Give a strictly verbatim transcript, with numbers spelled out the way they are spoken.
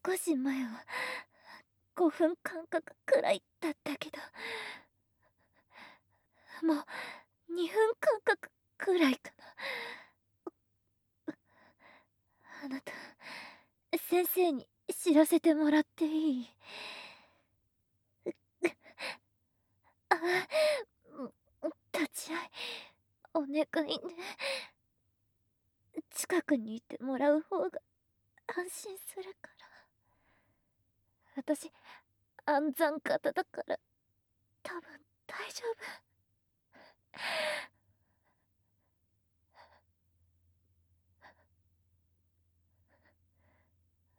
少し前はごふんかんかんくらいだったけど、もうにふんかんかんくらいかな。あなた、先生に知らせてもらっていい？あ、う立ち会いお願いね。近くにいてもらう方が安心するから。私、安産方だから多分大丈夫。